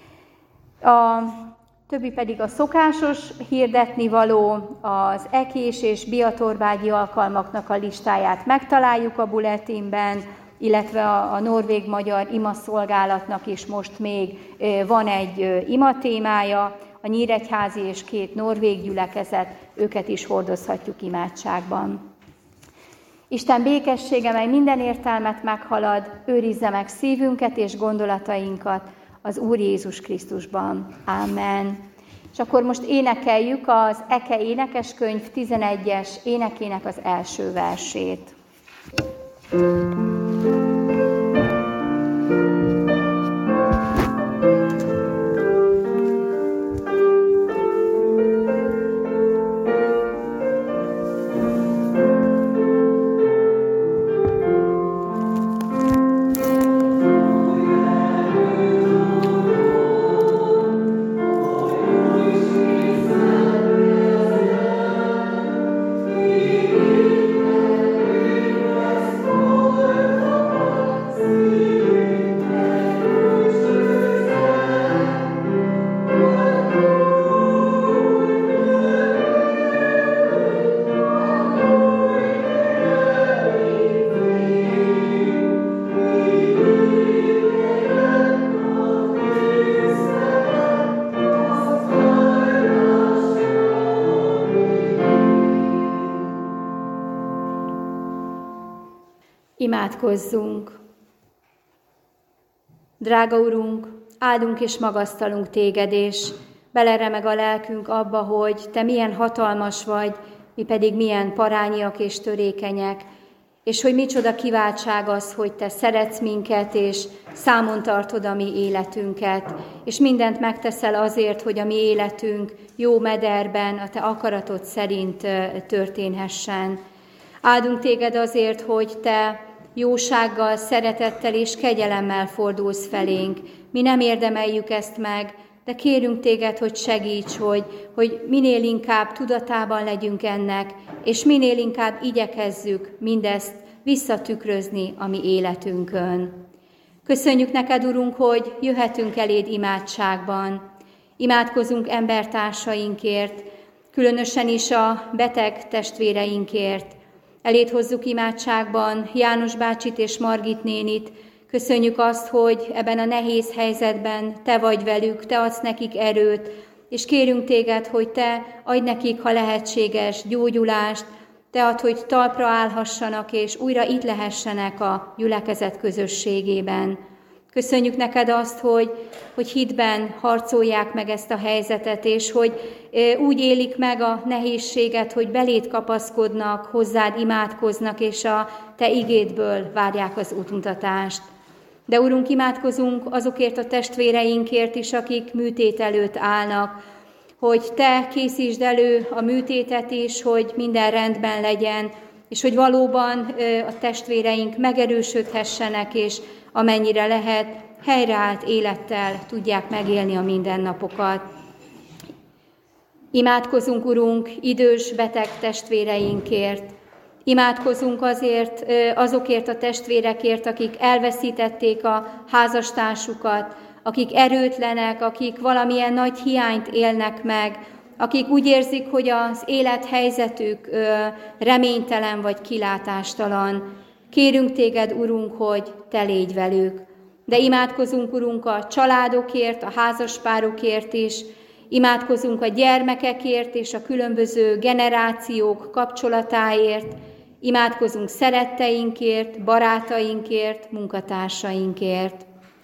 A többi pedig a szokásos hirdetnivaló, az ekés és biatorbágyi alkalmaknak a listáját megtaláljuk a bulletinben, illetve a norvég-magyar imaszolgálatnak is most még van egy imatémája, a nyíregyházi és 2 norvég gyülekezet, őket is hordozhatjuk imádságban. Isten békessége, mely minden értelmet meghalad, őrizze meg szívünket és gondolatainkat az Úr Jézus Krisztusban. Amen. És akkor most énekeljük az Eke énekeskönyv 11-es énekének az első versét. Imádkozzunk! Drága Urunk, áldunk és magasztalunk Téged, és beleremeg a lelkünk abba, hogy Te milyen hatalmas vagy, mi pedig milyen parányiak és törékenyek, és hogy micsoda kiváltság az, hogy Te szeretsz minket, és számon tartod a mi életünket, és mindent megteszel azért, hogy a mi életünk jó mederben, a Te akaratod szerint történhessen. Áldunk Téged azért, hogy Te jósággal, szeretettel és kegyelemmel fordulsz felénk. Mi nem érdemeljük ezt meg, de kérünk Téged, hogy segíts, hogy minél inkább tudatában legyünk ennek, és minél inkább igyekezzük mindezt visszatükrözni a mi életünkön. Köszönjük neked, Urunk, hogy jöhetünk eléd imádságban. Imádkozunk embertársainkért, különösen is a beteg testvéreinkért. Eléd hozzuk imádságban János bácsit és Margit nénit. Köszönjük azt, hogy ebben a nehéz helyzetben Te vagy velük, Te adsz nekik erőt, és kérünk Téged, hogy Te adj nekik, ha lehetséges, gyógyulást, Te add, hogy talpra állhassanak, és újra itt lehessenek a gyülekezet közösségében. Köszönjük neked azt, hogy hitben harcolják meg ezt a helyzetet, és hogy úgy élik meg a nehézséget, hogy beléd kapaszkodnak, hozzád imádkoznak, és a Te igédből várják az útmutatást. De Urunk, imádkozunk azokért a testvéreinkért is, akik műtét előtt állnak, hogy Te készítsd elő a műtétet is, hogy minden rendben legyen, és hogy valóban a testvéreink megerősödhessenek, és amennyire lehet, helyreállt élettel tudják megélni a mindennapokat. Imádkozunk, Urunk, idős, beteg testvéreinkért. Imádkozunk azokért a testvérekért, akik elveszítették a házastársukat, akik erőtlenek, akik valamilyen nagy hiányt élnek meg, akik úgy érzik, hogy az élethelyzetük reménytelen vagy kilátástalan. Kérünk Téged, Urunk, hogy Te légy velük. De imádkozunk, Urunk, a családokért, a házaspárokért is, imádkozunk a gyermekekért és a különböző generációk kapcsolatáért, imádkozunk szeretteinkért, barátainkért, munkatársainkért.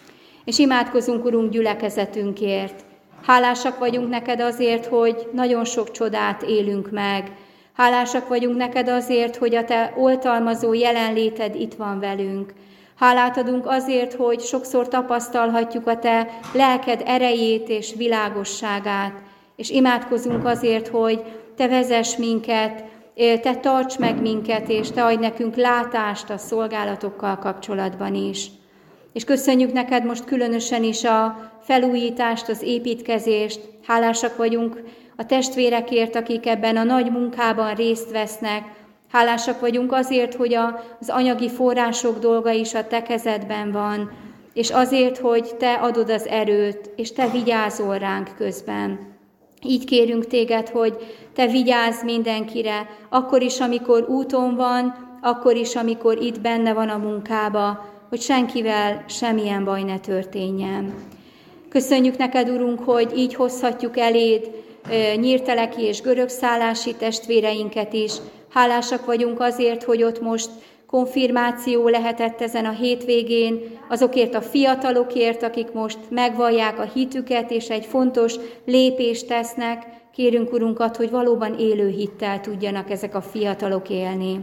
És imádkozunk, Urunk, gyülekezetünkért. Hálásak vagyunk neked azért, hogy nagyon sok csodát élünk meg. Hálásak vagyunk neked azért, hogy a Te oltalmazó jelenléted itt van velünk. Hálát adunk azért, hogy sokszor tapasztalhatjuk a Te lelked erejét és világosságát, és imádkozunk azért, hogy Te vezess minket, Te tarts meg minket, és Te adj nekünk látást a szolgálatokkal kapcsolatban is. És köszönjük neked most különösen is a felújítást, az építkezést. Hálásak vagyunk a testvérekért, akik ebben a nagy munkában részt vesznek. Hálásak vagyunk azért, hogy az anyagi források dolga is a Te kezedben van, és azért, hogy Te adod az erőt, és Te vigyázol ránk közben. Így kérünk Téged, hogy Te vigyázz mindenkire, akkor is, amikor úton van, akkor is, amikor itt benne van a munkába, hogy senkivel semmilyen baj ne történjen. Köszönjük neked, Urunk, hogy így hozhatjuk eléd nyírteleki és görögszállási testvéreinket is. Hálásak vagyunk azért, hogy ott most konfirmáció lehetett ezen a hétvégén, azokért a fiatalokért, akik most megvallják a hitüket, és egy fontos lépést tesznek. Kérünk, Urunkat, hogy valóban élő hittel tudjanak ezek a fiatalok élni.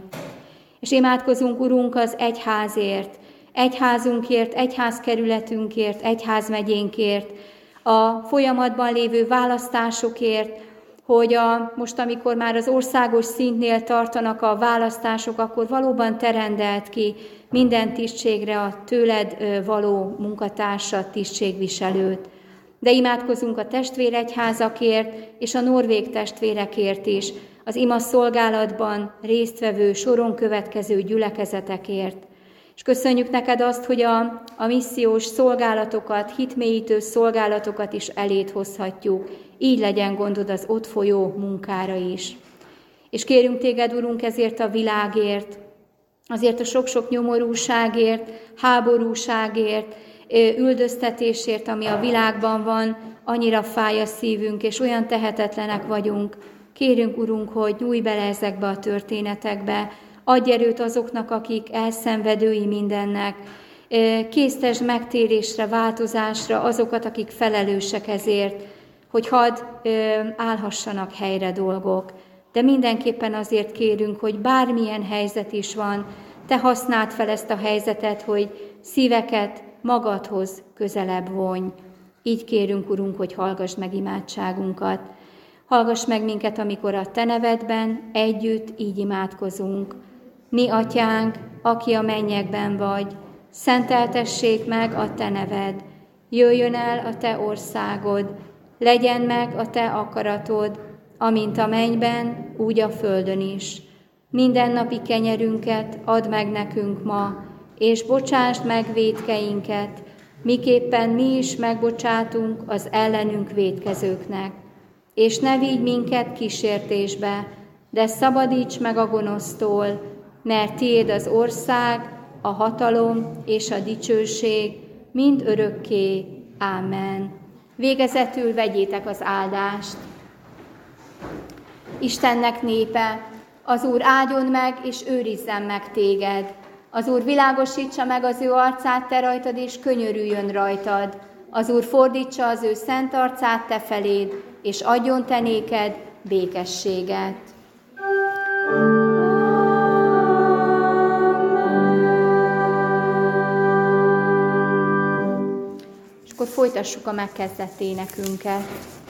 És imádkozunk, Urunk, az egyházért, egyházunkért, egyházkerületünkért, egyházmegyénkért, a folyamatban lévő választásokért, hogy most, amikor már az országos szintnél tartanak a választások, akkor valóban Te rendeld ki minden tisztségre a tőled való munkatársat, tisztségviselőt. De imádkozunk a testvéregyházakért és a norvég testvérekért is, az ima szolgálatban résztvevő, soron következő gyülekezetekért. És köszönjük neked azt, hogy a missziós szolgálatokat, hitmélyítő szolgálatokat is eléd hozhatjuk. Így legyen gondod az ott folyó munkára is. És kérünk téged, Urunk, ezért a világért, azért a sok-sok nyomorúságért, háborúságért, üldöztetésért, ami a világban van, annyira fáj a szívünk, és olyan tehetetlenek vagyunk. Kérünk, Urunk, hogy nyújj bele ezekbe a történetekbe, Adj erőt azoknak, akik elszenvedői mindennek. Késztesd megtérésre, változásra azokat, akik felelősek ezért, hogy hadd állhassanak helyre dolgok. De mindenképpen azért kérünk, hogy bármilyen helyzet is van, te használd fel ezt a helyzetet, hogy szíveket magadhoz közelebb vonj. Így kérünk, Urunk, hogy hallgass meg imádságunkat. Hallgass meg minket, amikor a te nevedben együtt így imádkozunk. Mi, Atyánk, aki a mennyekben vagy, szenteltessék meg a te neved. Jöjjön el a te országod, legyen meg a te akaratod, amint a mennyben, úgy a földön is. Mindennapi kenyerünket add meg nekünk ma, és bocsásd meg vétkeinket, miképpen mi is megbocsátunk az ellenünk vétkezőknek. És ne vigy minket kísértésbe, de szabadíts meg a gonosztól, mert tiéd az ország, a hatalom és a dicsőség mind örökké. Ámen. Végezetül vegyétek az áldást. Istennek népe, az Úr áldjon meg és őrizzen meg téged. Az Úr világosítsa meg az ő arcát te rajtad, és könyörüljön rajtad. Az Úr fordítsa az ő szent arcát te feléd, és adjon te néked békességet. És akkor folytassuk a megkezdett énekünket.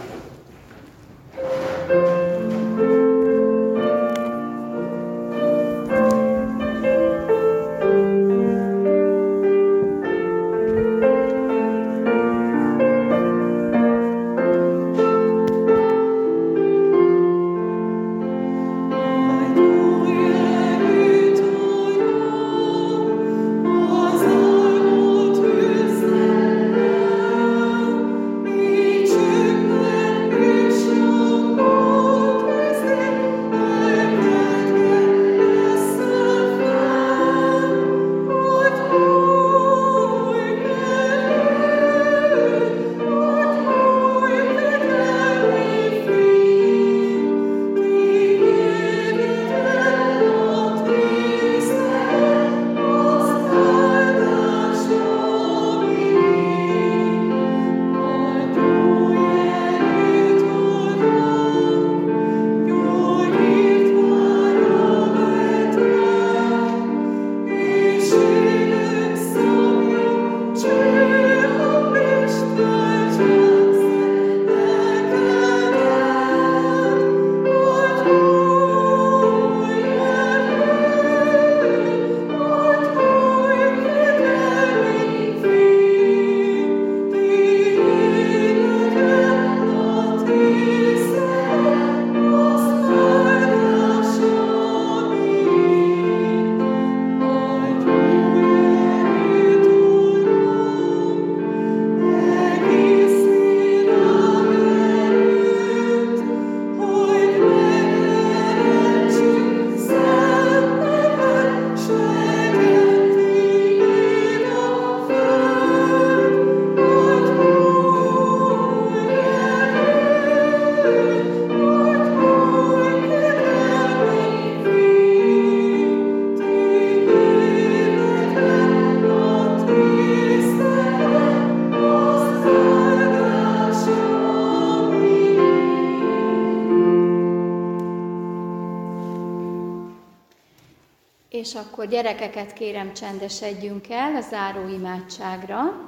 És akkor gyerekeket kérem, csendesedjünk el a záró imádságra,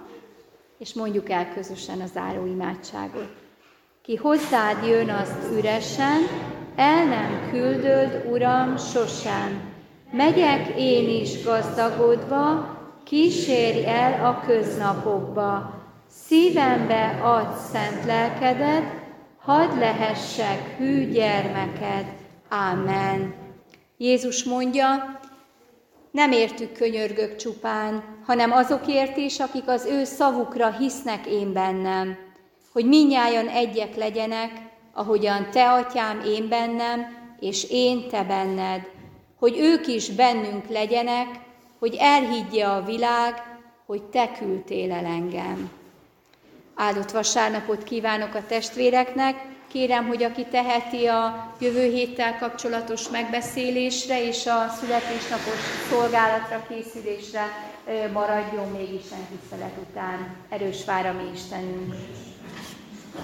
és mondjuk el közösen a záró imádságot. Ki hozzád jön, az üresen, el nem küldöd, Uram, sosem. Megyek én is gazdagodva, kísérj el a köznapokba. Szívembe add szent lelkedet, hadd lehessek hű gyermeked. Ámen. Jézus mondja, nem értük könyörgök csupán, hanem azokért is, akik az ő szavukra hisznek én bennem, hogy mindnyájan egyek legyenek, ahogyan te, Atyám, én bennem, és én te benned, hogy ők is bennünk legyenek, hogy elhiggye a világ, hogy te küldtél el engem. Áldott vasárnapot kívánok a testvéreknek. Kérem, hogy aki teheti a jövő héttel kapcsolatos megbeszélésre és a születésnapos szolgálatra készülésre maradjon még Isten tisztelet után. Erős vár a mi Istenünk!